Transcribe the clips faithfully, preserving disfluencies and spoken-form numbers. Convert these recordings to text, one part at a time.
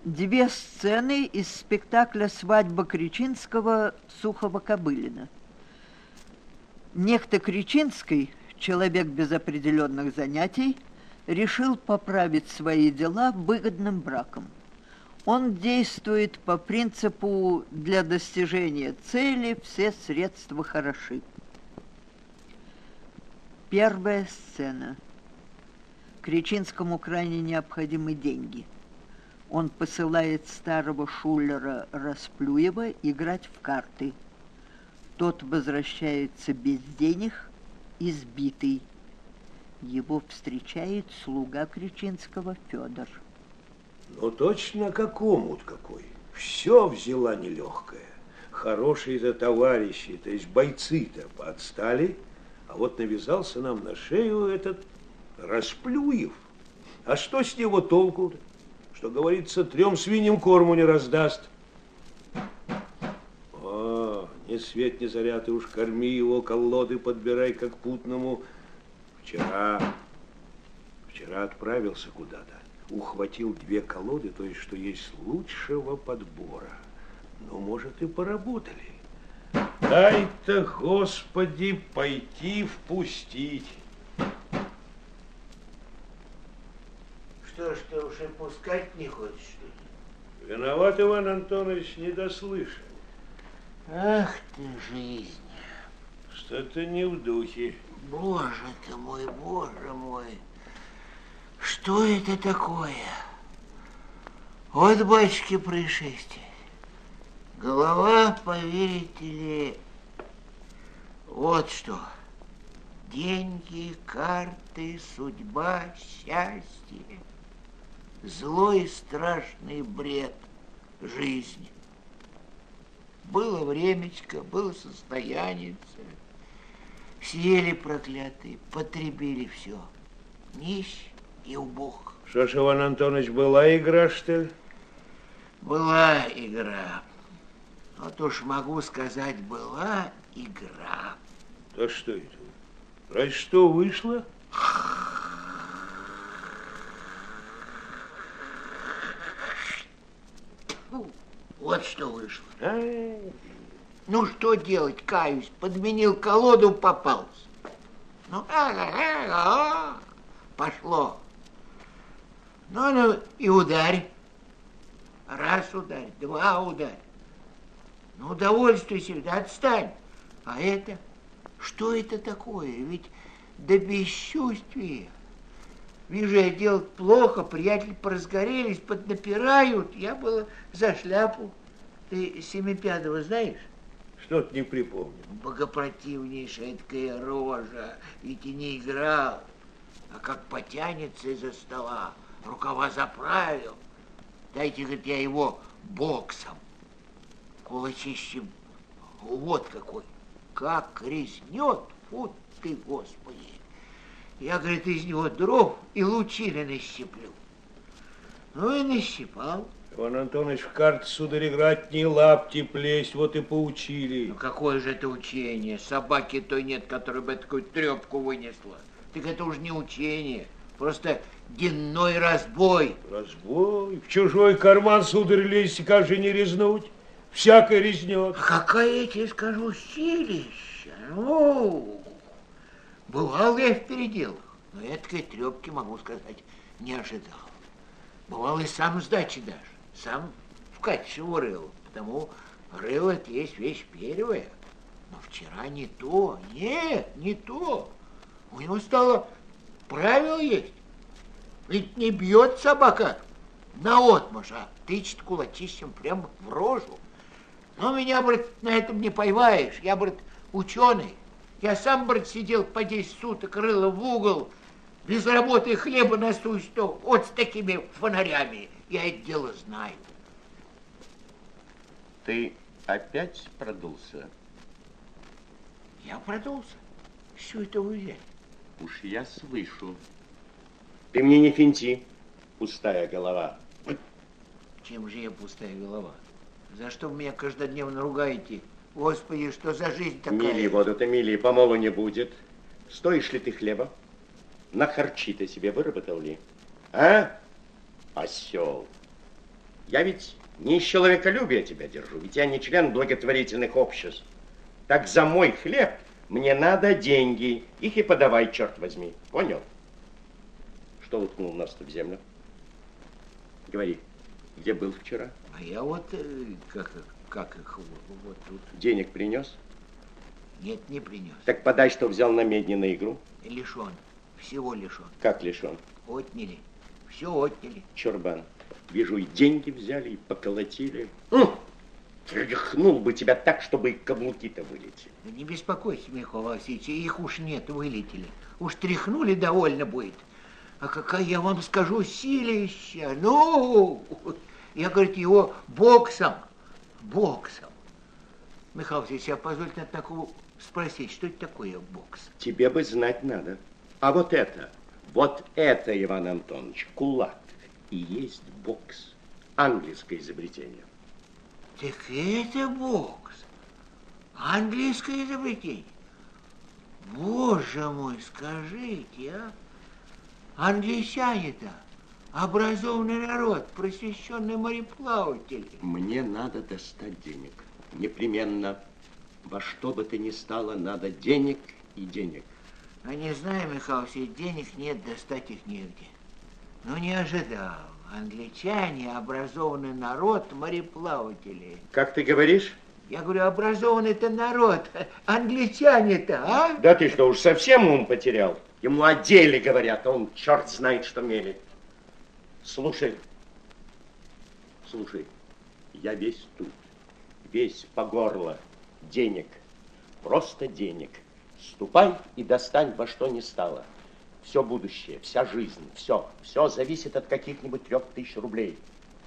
Две сцены из спектакля «Свадьба Кречинского» Сухова-Кобылина. Некто Кречинский, человек без определенных занятий, решил поправить свои дела выгодным браком. Он действует по принципу «для достижения цели все средства хороши». Первая сцена. Кречинскому крайне необходимы деньги. Он посылает старого шулера Расплюева играть в карты. Тот возвращается без денег, избитый. Его встречает слуга Кречинского Федор. Ну, точно как омут какой. Все взяла нелегкая. Хорошие-то товарищи, то есть бойцы-то поотстали, а вот навязался нам на шею этот Расплюев. А что с него толку-то? Что, говорится, трем свиньям корму не раздаст. О, ни свет, ни заря, ты уж корми его, колоды подбирай, как путному. Вчера, вчера отправился куда-то, ухватил две колоды, то есть, что есть лучшего подбора. Ну, может, и поработали. Дай-то, Господи, пойти впустить. Что ж ты уже пускать не хочешь, что ли? Виноват, Иван Антонович, не дослышал. Ах ты, жизнь. Что-то не в духе. Боже ты мой, боже мой. Что это такое? Вот, батюшки, происшествие. Голова, поверите ли, вот что. Деньги, карты, судьба, счастье. Злой и страшный бред жизни. Было времечко, было состояние. Съели проклятые, потребили все. Нищ и убог. Что ж, Иван Антонович, была игра, что ли? Была игра. Вот уж могу сказать, была игра. Да что это? Разве что вышло? Вот что вышло. А-а-а. Ну, что делать, каюсь, подменил колоду, попался. Ну, а-а-а-а, пошло. Ну, ну, и ударь. Раз ударь, два ударь. Ну, удовольствуйся, да отстань. А это, что это такое? Ведь до бесчувствия. Вижу, я делать плохо, приятели поразгорелись, поднапирают. Я было за шляпу. Ты Семипядова знаешь? Что-то не припомню. Богопротивнейшая такая рожа. Ведь и не играл. А как потянется из-за стола, рукава заправил. Дайте, говорит, я его боксом, кулачищем. Вот какой. Как резнет. Фу ты, Господи. Я, говорит, из него дров и лучины нащеплю. Ну и нащипал. Иван Антонович, в карты, сударь, играть не лапти плесть, вот и поучили. Ну какое же это учение? Собаки той нет, которая бы такую трепку вынесла. Так это уж не учение, просто денной разбой. Разбой? В чужой карман, сударь, лезть, как же не резнуть? Всякое резнет. А какая, я тебе скажу, силища. Ну, бывал я в переделах, но этой трепки, могу сказать, не ожидал. Бывал и сам сдачи даже. Сам в качестве рыл, потому рыл это есть вещь первая. Но вчера не то, нет, не то. У него стало правило есть. Ведь не бьет собака наотмашь, а тычет кулачищем прямо в рожу. Но меня, брат, на этом не поймаешь. Я, брат, ученый. Я сам, брат, сидел по десять суток, рыло в угол, без работы и хлеба насущного, вот с такими фонарями. Я это дело знаю. Ты опять продулся? Я продулся? Что это вы взяли? Уж я слышу. Ты мне не финти, пустая голова. Чем же я пустая голова? За что вы меня каждодневно ругаете? Господи, что за жизнь такая? Мили, воду-то мили, помолу не будет. Стоишь ли ты хлеба? На харчи ты себе выработал ли? А? Осел. Я ведь не из человеколюбия тебя держу, ведь я не член благотворительных обществ. Так за мой хлеб мне надо деньги. Их и подавай, черт возьми. Понял? Что уткнул нос-то в землю? Говори, где был вчера? А я вот, как, как их, вот тут. Денег принес? Нет, не принес. Так подай, что взял на медни на игру. Лишен, всего лишен. Как лишен? Отняли, все отняли. Чурбан, вижу, и деньги взяли, и поколотили. Тряхнул бы тебя так, чтобы и каблуки-то вылетели. Да не беспокойся, Михаил Васильевич, их уж нет, вылетели. Уж тряхнули, довольно будет. А какая, я вам скажу, силища. Ну, я, говорит, его боксом, боксом. Михаил Васильевич, я позвольте на такого спросить, что это такое бокс? Тебе бы знать надо. А вот это, вот это, Иван Антонович, кулак и есть бокс. Английское изобретение. Так это бокс. Английское изобретение. Боже мой, скажите, а? Англичане-то образованный народ, просвещенные мореплаватели. Мне надо достать денег. Непременно. Во что бы то ни стало, надо денег и денег. А не знаю, Михаил Васильевич, денег нет, достать их негде. Но не ожидал. Англичане, образованный народ, мореплаватели. Как ты говоришь? Я говорю, образованный-то народ, англичане-то, а? Да ты что, уж совсем ум потерял? Ему о деле говорят, а он черт знает, что мелет. Слушай, слушай, я весь тут, весь по горло, денег, просто денег. Ступай и достань во что ни стало. Все будущее, вся жизнь, все, все зависит от каких-нибудь трех тысяч рублей.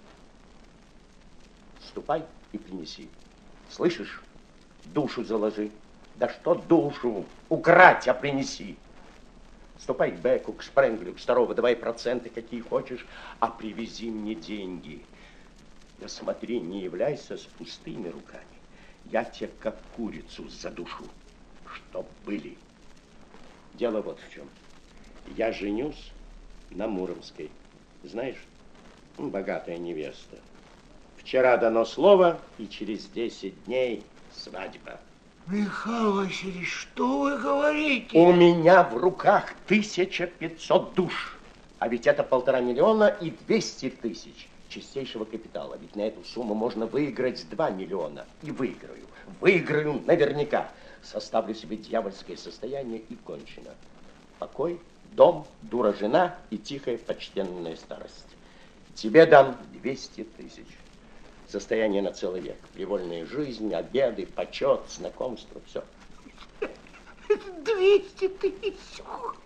Ступай и принеси. Слышишь? Душу заложи. Да что душу? Украть, а принеси. Ступай к Беку, к Шпренглю, к Старову, давай проценты какие хочешь, а привези мне деньги. Да смотри, не являйся с пустыми руками. Я тебе как курицу задушу, чтоб были. Дело вот в чем. Я женюсь на Муромской. Знаешь, богатая невеста. Вчера дано слово, и через десять дней свадьба. Михаил Васильевич, что вы говорите? У меня в руках тысяча пятьсот душ. А ведь это полтора миллиона и двести тысяч чистейшего капитала. Ведь на эту сумму можно выиграть два миллиона. И выиграю. Выиграю наверняка. Составлю себе дьявольское состояние и кончено. Покой, дом, дура жена и тихая почтенная старость. Тебе дам двести тысяч. Состояние на целый век. Привольная жизнь, обеды, почет, знакомство, все. двести тысяч.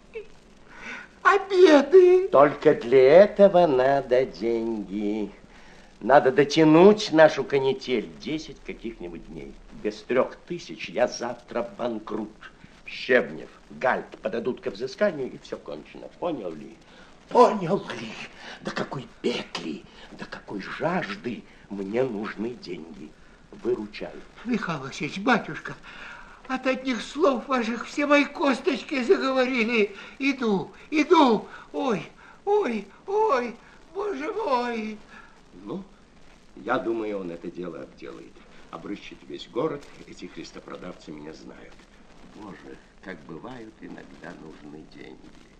Обеды. Только для этого надо деньги. Надо дотянуть нашу канитель десять каких-нибудь дней. Без трех тысяч я завтра банкрут. Щебнев, Гальт подадут к взысканию, и все кончено. Понял ли? Понял ли? До какой петли, до какой жажды мне нужны деньги. Выручай. Михаил Васильевич, батюшка, от одних слов ваших все мои косточки заговорили. Иду, иду. Ой, ой, ой, боже мой. Ну, я думаю, он это дело обделает. Обрыщет весь город, эти христопродавцы меня знают. Боже, как бывают иногда нужны деньги.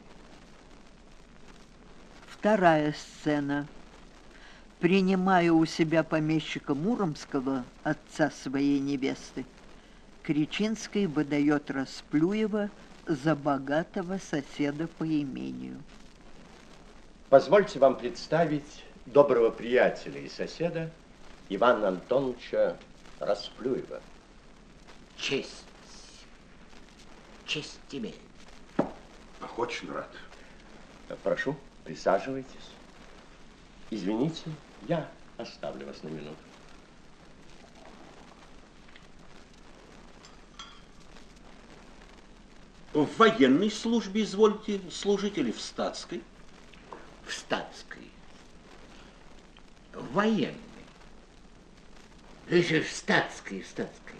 Вторая сцена. Принимая у себя помещика Муромского, отца своей невесты, Кричинский выдает Расплюева за богатого соседа по имению. Позвольте вам представить доброго приятеля и соседа Ивана Антоновича Расплюева. Честь. Честь тебе. Очень рад. Прошу, присаживайтесь. Извините, я оставлю вас на минуту. В военной службе изволите служить или в статской? В статской. В военной. Ты же в статской, в статской.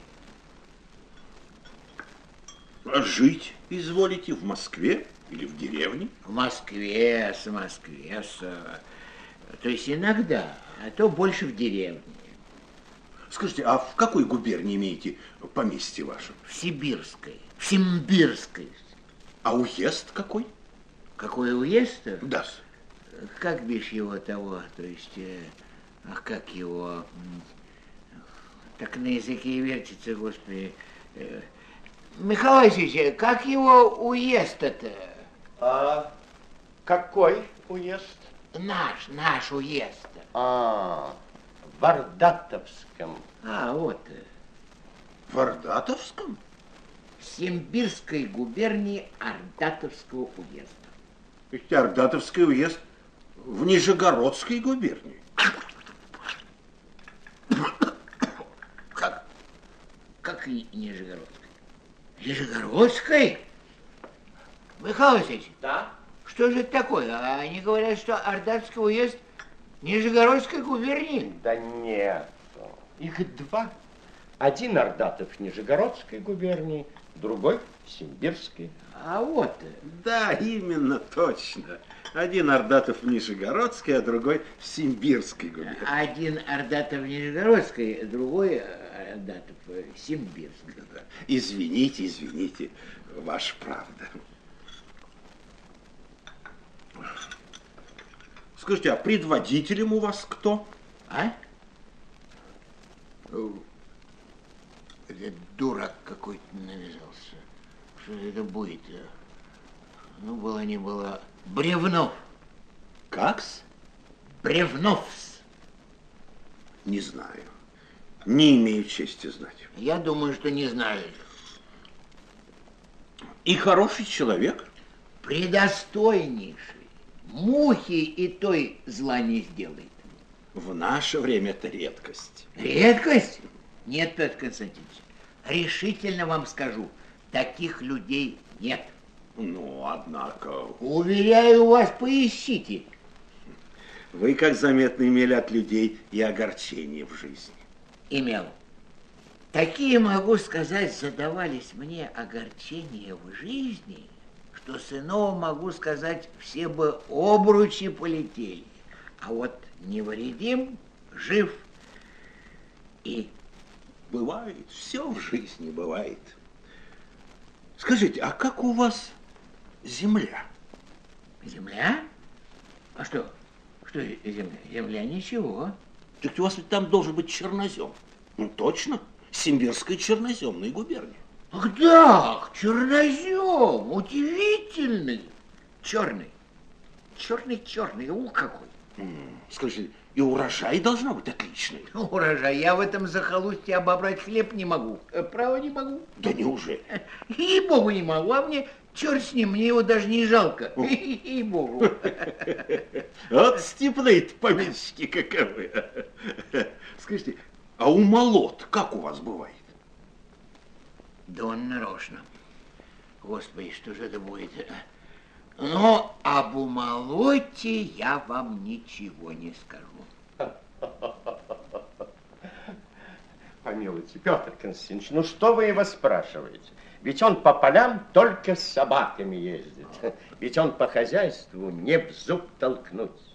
А жить изволите в Москве или в деревне? В Москве, с Москве, с... То есть иногда, а то больше в деревне. Скажите, а в какой губернии имеете поместье ваше? В Сибирской, в Симбирской. А уезд какой? Какой уезд? Да. Как бишь его того, то есть, э, ах, как его, так на языке и вертится, господи. Э, Михаил Васильевич, как его уезд-то? А какой уезд? Наш, наш уезд. А, в Ардатовском. А, вот. В Ардатовском? В Симбирской губернии Ардатовского уезда. Ведь Ардатовский уезд в Нижегородской губернии. Как? Как и Нижегородской? Нижегородской? Михаил Васильевич, Да? что же это такое? Они говорят, что Ардатовский уезд Нижегородской губернии. Да нет. Их два. Один Ардатов в Нижегородской губернии, другой в Симбирской. А вот. Да, именно, точно. Один Ардатов в Нижегородской, а другой в Симбирской губернии. Один Ардатов в Нижегородской, другой Ардатов в Симбирской. Да. Извините, извините, ваша правда. Скажите, а предводителем у вас кто? А? Это дурак какой-то навязался. Что это будет? Ну, было не было. Бревнов. Как-с? Бревновс. Не знаю. Не имею чести знать. Я думаю, что не знаю. И хороший человек? Предостойнейший. Мухи и той зла не сделает. В наше время это редкость. Редкость? Нет, Петр Константинович. Решительно вам скажу, таких людей нет. Ну, однако... Уверяю вас, поищите. Вы, как заметно, имели от людей и огорчение в жизни. Имел. Такие, могу сказать, задавались мне огорчения в жизни, что с иного, могу сказать, все бы обручи полетели. А вот невредим, жив и... Бывает, все в жизни бывает. Скажите, а как у вас земля? Земля? А что? Что земля? Земля ничего. Так у вас ведь там должен быть чернозем. Ну, точно. Симбирская черноземная губерния. Ах да, чернозем, удивительный. Черный. Черный-черный, ух какой. М, Скажите, и урожай должна быть отличный. Урожай, я в этом захолустье обобрать хлеб не могу. Право не могу. Да неужели? Ей-богу не могу, а мне черт с ним, мне его даже не жалко. Ей-богу. Вот степные-то помещики каковы. Скажите, а у молот как у вас бывает? Да он нарочно. Господи, что же это будет? Но об умолоте я вам ничего не скажу. Помилуйте, Петр Константинович, ну что вы его спрашиваете? Ведь он по полям только с собаками ездит. Ведь он по хозяйству не в зуб толкнуть.